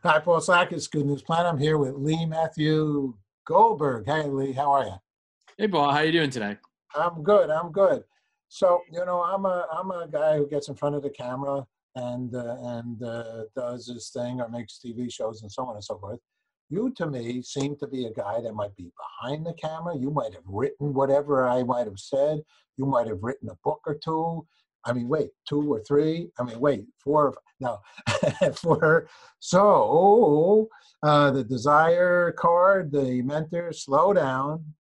Hi, Paul Sackett, Good News Planet. I'm here with Lee Matthew Goldberg. Hey, Lee, how are you? Hey, Paul, how you doing today? I'm good. I'm good. So, I'm a guy who gets in front of the camera and does his thing or makes TV shows and so on and so forth. You, to me, seem to be a guy that might be behind the camera. You might have written whatever I might have said. You might have written a book or two. I mean, wait, two or three? I mean, wait, four or no, four. So, the desire card, the mentor, slow down.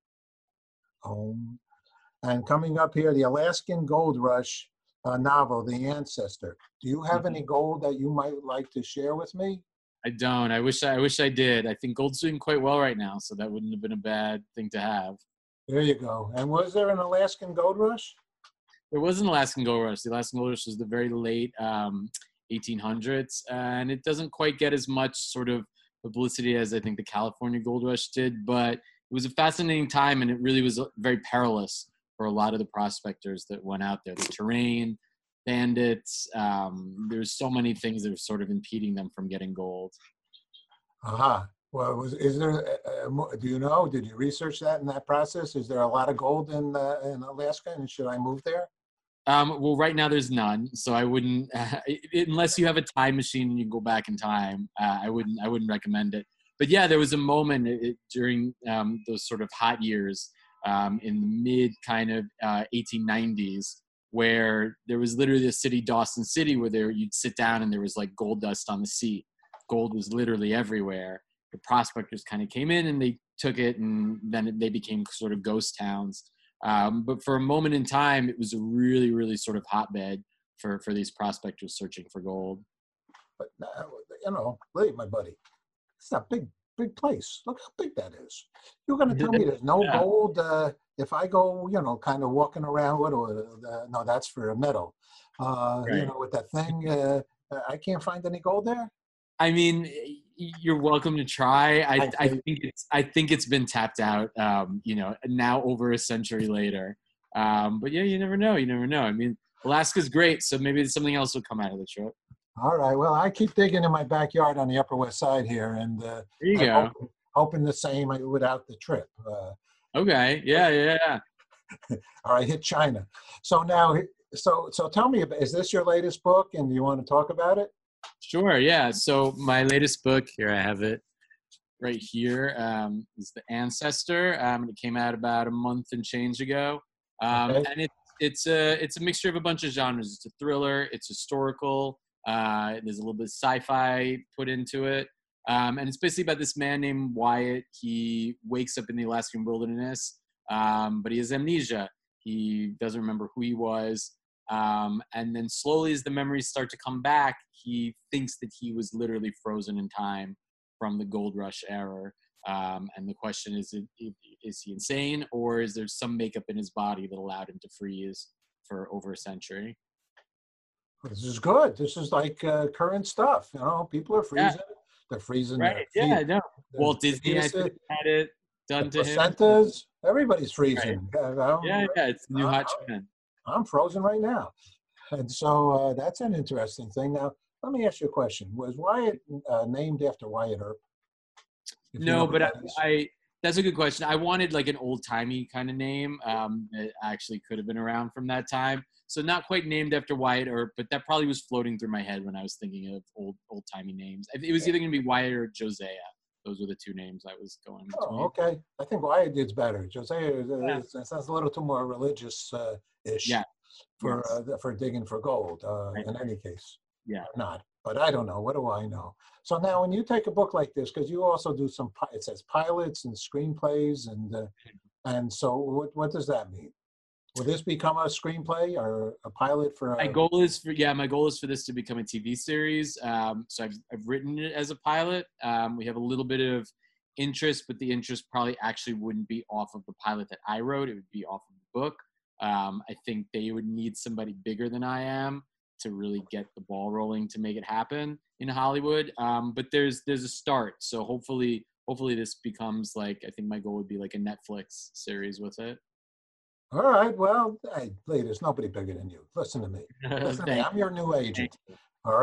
Om. And coming up here, the Alaskan Gold Rush novel, The Ancestor. Do you have any Mhm. gold that you might like to share with me? I don't. I wish I did. I think gold's doing quite well right now, so that wouldn't have been a bad thing to have. There you go. And was there an Alaskan Gold Rush? There was an Alaskan Gold Rush. The Alaskan Gold Rush was the very late 1800s, and it doesn't quite get as much sort of publicity as I think the California Gold Rush did, but it was a fascinating time, and it really was very perilous for a lot of the prospectors that went out there. The terrain, bandits, there's so many things that were sort of impeding them from getting gold. Aha. Well, is there, do you know, did you research that in that process? Is there a lot of gold in Alaska and should I move there? Well, right now there's none, so I wouldn't, unless you have a time machine and you can go back in time. I wouldn't recommend it. But yeah, there was a moment during those sort of hot years in the mid kind of 1890s where there was literally a city, Dawson City, where you'd sit down and there was like gold dust on the seat. Gold was literally everywhere. The prospectors kind of came in and they took it, and then they became sort of ghost towns. But for a moment in time, it was a really, really sort of hotbed for these prospectors searching for gold. But, Lee, my buddy, it's a big, big place. Look how big that is. You're going to tell me there's no Yeah, gold if I go, kind of walking around with, no, that's for a metal. right. With that thing, I can't find any gold there. I mean, you're welcome to try. I, I, I I, think it's been tapped out. Now over a century later. But yeah, you never know. You never know. I mean, Alaska's great, so maybe something else will come out of the trip. all right. Well, I keep digging in my backyard on the Upper West Side here, and There you I'm go. hoping the same without the trip. Okay. Yeah. Yeah. Yeah. All right, hit China. So now, so tell me, is this your latest book, and do you want to talk about it? Sure. Yeah. So my latest book here, I have it right here. Is The Ancestor. It came out about a month and change ago, Okay. and it's a mixture of a bunch of genres. It's a thriller. It's historical. There's a little bit of sci-fi put into it, and it's basically about this man named Wyatt. He wakes up in the Alaskan wilderness, but he has amnesia. He doesn't remember who he was. And then slowly, as the memories start to come back, he thinks that he was literally frozen in time from the gold rush era. And the question is he insane, or is there some makeup in his body that allowed him to freeze for over a century? This is good. This is like current stuff. People are Yeah, freezing. They're freezing right. Yeah, I know. their Walt Disney, I think, fetuses, had it the done to him. placentas. Everybody's Right. freezing. Yeah, yeah. It's the new I'm, hot trend. I'm frozen right now. And so that's an interesting thing. Now, let me ask you a question. Was Wyatt named after Wyatt Earp, if you know No, who but that is? that's a good question. I wanted like an old timey kind of name that actually could have been around from that time. So not quite named after Wyatt Earp, but that probably was floating through my head when I was thinking of old timey names. It was either going to be Wyatt or Josiah. Those were the two names I was going Oh, between. okay. I think Wyatt did better. Josiah Yeah. sounds a little too more religious ish Yeah. Yes. for digging for gold. Right. In any case, Yeah. or not. But I don't know. What do I know? So now, when you take a book like this, because you also do it says pilots and screenplays, and so what does that mean? Will this become a screenplay or a pilot for My a? goal is for this to become a TV series. So I've written it as a pilot. We have a little bit of interest, but the interest probably actually wouldn't be off of the pilot that I wrote. It would be off of the book. I think they would need somebody bigger than I am to really get the ball rolling to make it happen in Hollywood. But there's a start. So hopefully this becomes like, I think my goal would be like a Netflix series with it. All right. Well, hey, Lee, there's nobody bigger than you. Listen to me. Listen to me. Thank I'm your new thank agent. you. All Thank right.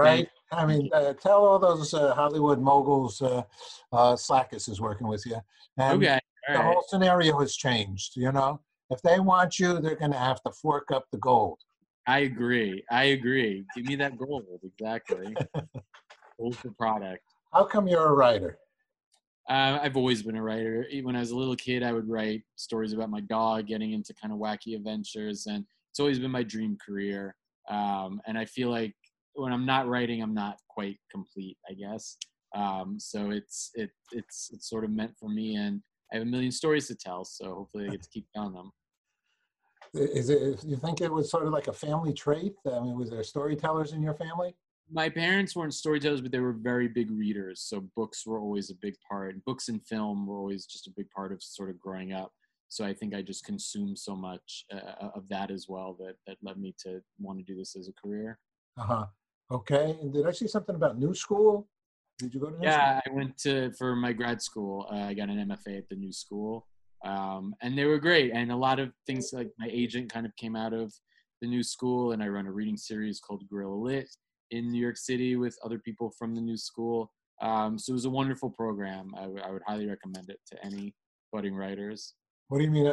I Thank mean, you. tell all those Hollywood moguls Slackus is working with you. And Okay. All the right. whole scenario has changed, you know? If they want you, they're going to have to fork up the gold. I agree. I agree. Give me that gold. Exactly. Gold for product. How come you're a writer? I've always been a writer. When I was a little kid, I would write stories about my dog getting into kind of wacky adventures, and it's always been my dream career. And I feel like when I'm not writing, I'm not quite complete, I guess. So it's sort of meant for me, and I have a million stories to tell. So hopefully, I get to keep telling them. Is it, you think it was sort of like a family trait? I mean, was there storytellers in your family? My parents weren't storytellers, but they were very big readers. So books were always a big part. Books and film were always just a big part of sort of growing up. So I think I just consumed so much of that as well that led me to want to do this as a career. Uh-huh. Okay. And did I see something about New School? Did you go to New School? Yeah, I went to for my grad school. I got an MFA at the New School, and they were great. And a lot of things like my agent kind of came out of the New School, and I run a reading series called Gorilla Lit in New York City with other people from the New School. So it was a wonderful program. I would highly recommend it to any budding writers. What do you mean,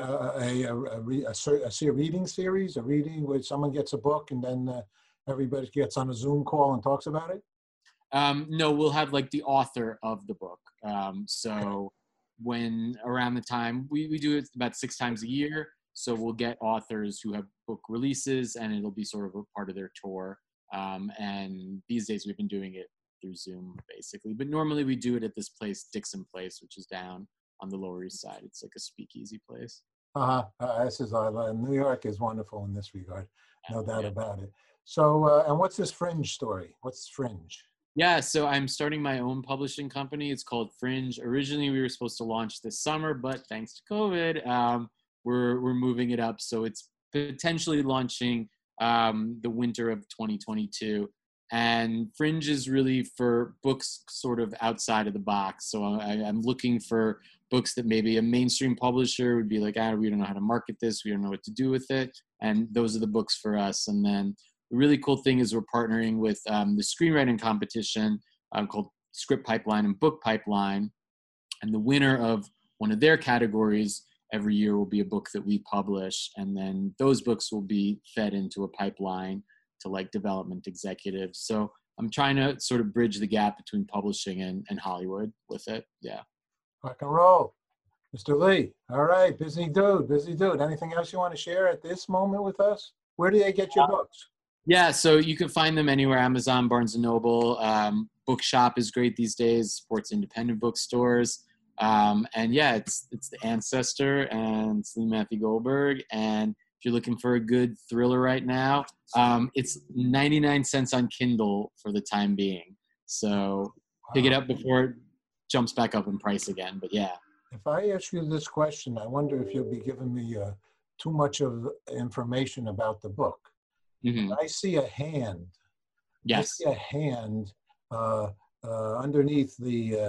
a reading series? A reading where someone gets a book and then everybody gets on a Zoom call and talks about it? No, we'll have like the author of the book. Okay. So when around the time we do it about 6 times a year. So we'll get authors who have book releases and it'll be sort of a part of their tour. And these days we've been doing it through Zoom basically. But normally we do it at this place, Dixon Place, which is down on the Lower East Side. It's like a speakeasy place. Uh-huh. This is, New York is wonderful in this regard, no doubt Yeah. about it. So, and what's this Fringe story? What's Fringe? Yeah, so I'm starting my own publishing company. It's called Fringe. Originally, we were supposed to launch this summer, but thanks to COVID, we're moving it up. So it's potentially launching the winter of 2022. And Fringe is really for books sort of outside of the box. So I'm looking for books that maybe a mainstream publisher would be like, we don't know how to market this. We don't know what to do with it. And those are the books for us. And then the really cool thing is we're partnering with the screenwriting competition called Script Pipeline and Book Pipeline. And the winner of one of their categories every year will be a book that we publish. And then those books will be fed into a pipeline to like development executives. So I'm trying to sort of bridge the gap between publishing and Hollywood with it. Yeah. Rock and roll. Mr. Lee. All right. Busy dude, busy dude. Anything else you want to share at this moment with us? Where do they get your books? Yeah, so you can find them anywhere, Amazon, Barnes & Noble. Bookshop is great these days, sports independent bookstores. And yeah, it's The Ancestor and it's Lee Matthew Goldberg. And if you're looking for a good thriller right now, it's 99 cents on Kindle for the time being. So pick it Wow. up before it jumps back up in price again. But yeah. If I ask you this question, I wonder if you'll be giving me too much of information about the book. Hmm. I see a hand. I Yes. see a hand uh, underneath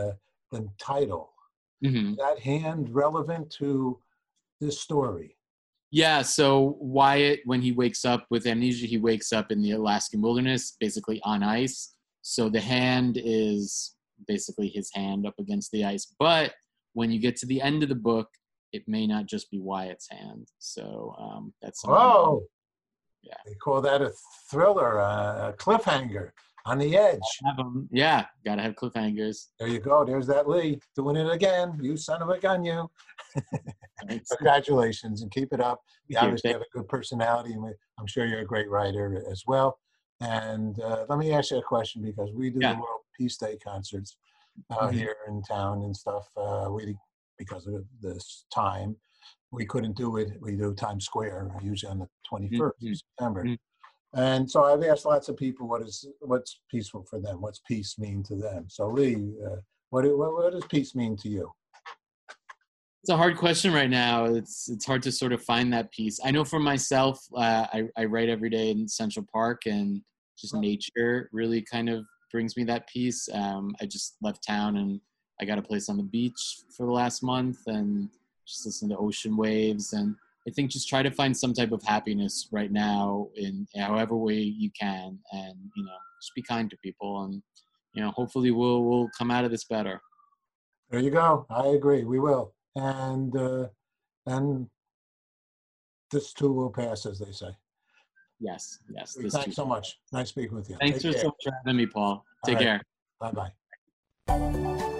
the title. Hmm. Is that hand relevant to this story? Yeah, so Wyatt, when he wakes up with amnesia, he wakes up in the Alaskan wilderness, basically on ice. So the hand is basically his hand up against the ice. But when you get to the end of the book, it may not just be Wyatt's hand. So that's something. Oh, Yeah. they call that a thriller, a cliffhanger on the edge. Yeah, gotta have cliffhangers. There you go. There's that Lee doing it again. You son of a gun, you. Thanks. Congratulations and keep it up. You Thank you. obviously have a good personality, and I'm sure you're a great writer as well. And let me ask you a question because we do the Yeah. World Peace Day concerts Mhm. here in town and stuff. Because of this time, we couldn't do it. We do Times Square usually on the 21st of Mhm. September. Mhm. And so I've asked lots of people what's peaceful for them. What's peace mean to them? So Lee, what does peace mean to you? It's a hard question right now. It's hard to sort of find that piece. I know for myself, I write every day in Central Park, and just nature really kind of brings me that peace. I just left town and I got a place on the beach for the last month, and just listen to ocean waves, and I think just try to find some type of happiness right now in however way you can, and just be kind to people, and hopefully we'll come out of this better. There you go. I agree. We will. And this too will pass, as they say. Yes. This Thanks too. so much. Nice speaking with you. Thanks Take care. so much for having me, Paul. Take care. Bye-bye.